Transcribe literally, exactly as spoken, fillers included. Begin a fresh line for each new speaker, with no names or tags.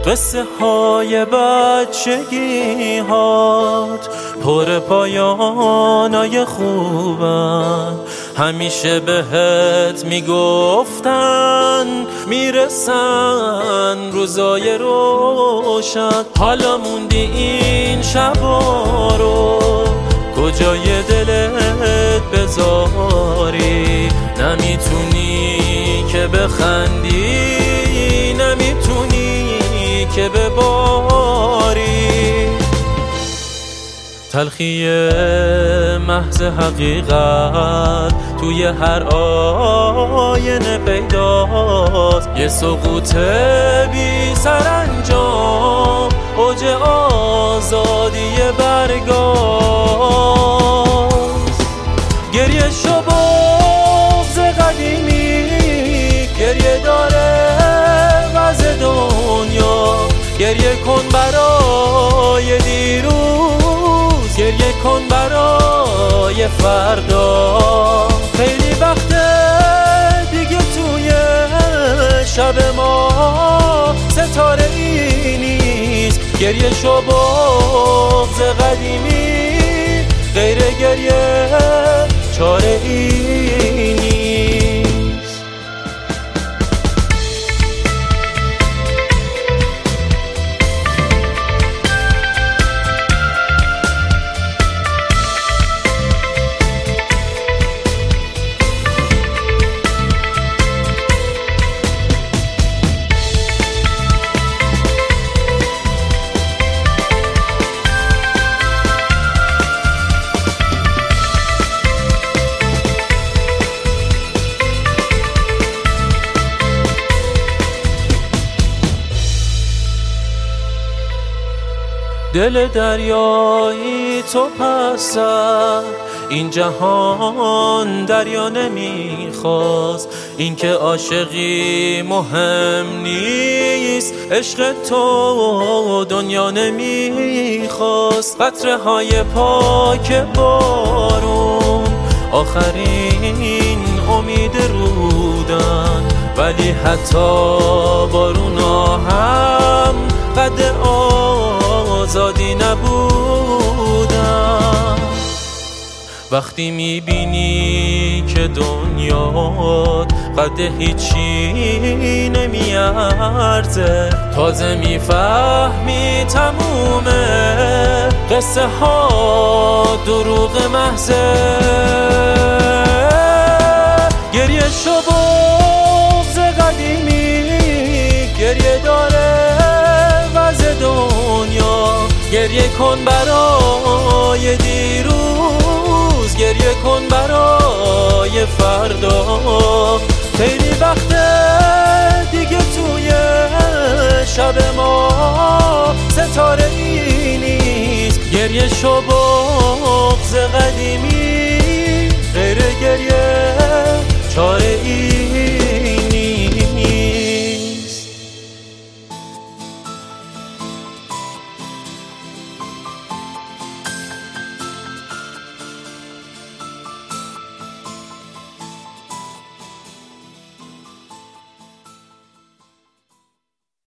قصه های بچگی هات پر پایانای خوبن، همیشه بهت میگفتن میرسن روزای روشن. حالا موندی این شبا رو کجای دلت بذاری، نمیتونی که بخندی، نمیتونی که بباری. تلخی محض حقیقت توی هر آینه پیداست، یه سقوط بی سرانجام اوج آزادی برگاست. گریه شو بغض قدیمی، گریه داره وضع دنیا، گریه کن برای دیروز، گریه کن برای فردا. خیلی وقته دیگه توی شب ما ستاره ای نیست، گریه شو بغض قدیمی، غیر گریه چاره ای نیست. دل دریایی تو پس این جهان دریا نمیخواست، این که عاشقی مهم نیست، عشق تو دنیا نمیخواست. قطره های پاک بارون آخرین امید رودن، ولی حتی بارونا هم قد آزادی نبودن. وقتی میبینی که دنیات قد هیچی نمیارزه، تازه میفهمی تمومه قصه ها دروغ محضه. گریه شو بغض قدیمی، گریه داره وضع دنیا، گریه کن برای دیروز، گریه کن برای فردا. خیلی وقته دیگه توی شب ما ستاره ای نیست، گریه شو بغض قدیمی، غیر گریه چاره ای